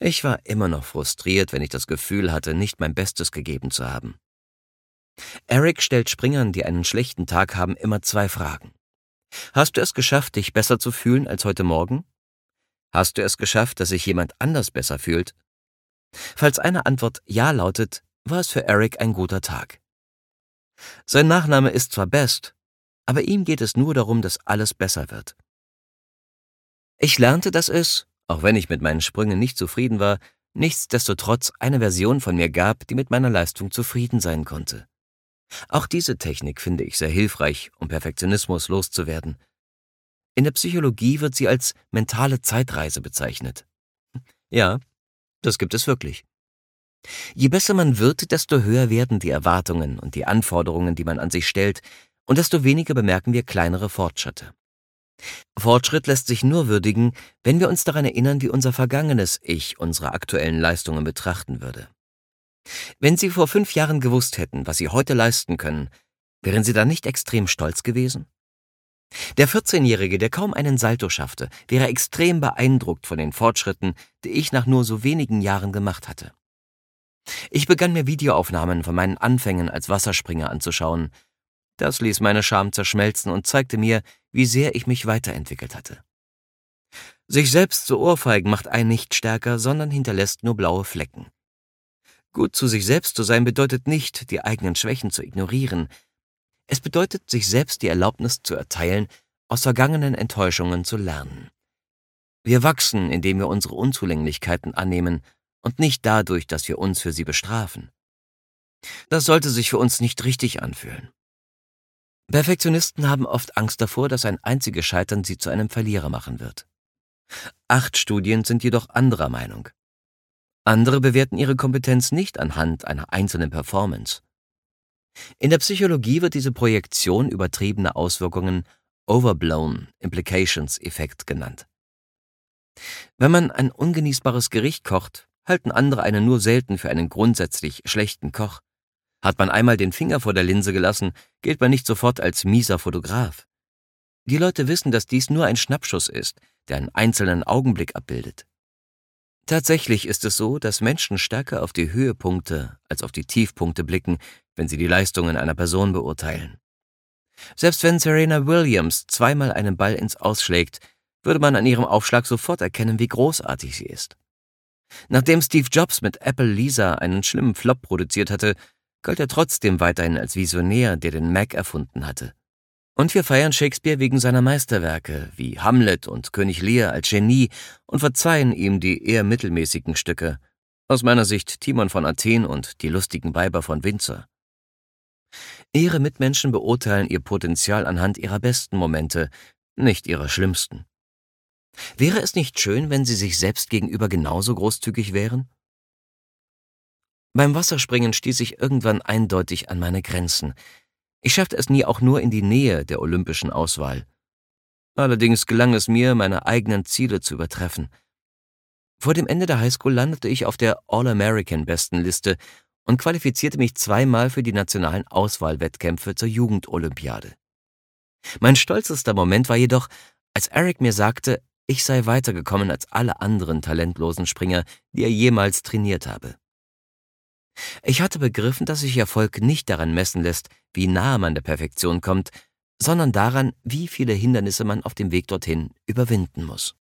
Ich war immer noch frustriert, wenn ich das Gefühl hatte, nicht mein Bestes gegeben zu haben. Eric stellt Springern, die einen schlechten Tag haben, immer 2 Fragen. Hast du es geschafft, dich besser zu fühlen als heute Morgen? Hast du es geschafft, dass sich jemand anders besser fühlt? Falls eine Antwort Ja lautet, war es für Eric ein guter Tag. Sein Nachname ist zwar Best, aber ihm geht es nur darum, dass alles besser wird. Ich lernte, dass es, auch wenn ich mit meinen Sprüngen nicht zufrieden war, nichtsdestotrotz eine Version von mir gab, die mit meiner Leistung zufrieden sein konnte. Auch diese Technik finde ich sehr hilfreich, um Perfektionismus loszuwerden. In der Psychologie wird sie als mentale Zeitreise bezeichnet. Ja, das gibt es wirklich. Je besser man wird, desto höher werden die Erwartungen und die Anforderungen, die man an sich stellt, und desto weniger bemerken wir kleinere Fortschritte. Fortschritt lässt sich nur würdigen, wenn wir uns daran erinnern, wie unser vergangenes Ich unsere aktuellen Leistungen betrachten würde. Wenn Sie vor 5 Jahren gewusst hätten, was Sie heute leisten können, wären Sie dann nicht extrem stolz gewesen? Der 14-Jährige, der kaum einen Salto schaffte, wäre extrem beeindruckt von den Fortschritten, die ich nach nur so wenigen Jahren gemacht hatte. Ich begann mir Videoaufnahmen von meinen Anfängen als Wasserspringer anzuschauen. Das ließ meine Scham zerschmelzen und zeigte mir, wie sehr ich mich weiterentwickelt hatte. Sich selbst zu ohrfeigen macht einen nicht stärker, sondern hinterlässt nur blaue Flecken. Gut zu sich selbst zu sein bedeutet nicht, die eigenen Schwächen zu ignorieren. Es bedeutet, sich selbst die Erlaubnis zu erteilen, aus vergangenen Enttäuschungen zu lernen. Wir wachsen, indem wir unsere Unzulänglichkeiten annehmen und nicht dadurch, dass wir uns für sie bestrafen. Das sollte sich für uns nicht richtig anfühlen. Perfektionisten haben oft Angst davor, dass ein einziges Scheitern sie zu einem Verlierer machen wird. 8 Studien sind jedoch anderer Meinung. Andere bewerten ihre Kompetenz nicht anhand einer einzelnen Performance. In der Psychologie wird diese Projektion übertriebener Auswirkungen Overblown Implications Effekt genannt. Wenn man ein ungenießbares Gericht kocht, halten andere einen nur selten für einen grundsätzlich schlechten Koch. Hat man einmal den Finger vor der Linse gelassen, gilt man nicht sofort als mieser Fotograf. Die Leute wissen, dass dies nur ein Schnappschuss ist, der einen einzelnen Augenblick abbildet. Tatsächlich ist es so, dass Menschen stärker auf die Höhepunkte als auf die Tiefpunkte blicken, wenn sie die Leistungen einer Person beurteilen. Selbst wenn Serena Williams 2-mal einen Ball ins Aus schlägt, würde man an ihrem Aufschlag sofort erkennen, wie großartig sie ist. Nachdem Steve Jobs mit Apple Lisa einen schlimmen Flop produziert hatte, galt er trotzdem weiterhin als Visionär, der den Mac erfunden hatte. Und wir feiern Shakespeare wegen seiner Meisterwerke wie Hamlet und König Lear als Genie und verzeihen ihm die eher mittelmäßigen Stücke, aus meiner Sicht Timon von Athen und die lustigen Weiber von Windsor. Ihre Mitmenschen beurteilen ihr Potenzial anhand ihrer besten Momente, nicht ihrer schlimmsten. Wäre es nicht schön, wenn sie sich selbst gegenüber genauso großzügig wären? Beim Wasserspringen stieß ich irgendwann eindeutig an meine Grenzen. Ich schaffte es nie auch nur in die Nähe der olympischen Auswahl. Allerdings gelang es mir, meine eigenen Ziele zu übertreffen. Vor dem Ende der Highschool landete ich auf der All-American-Bestenliste und qualifizierte mich 2-mal für die nationalen Auswahlwettkämpfe zur Jugendolympiade. Mein stolzester Moment war jedoch, als Eric mir sagte, ich sei weitergekommen als alle anderen talentlosen Springer, die er jemals trainiert habe. Ich hatte begriffen, dass sich Erfolg nicht daran messen lässt, wie nahe man der Perfektion kommt, sondern daran, wie viele Hindernisse man auf dem Weg dorthin überwinden muss.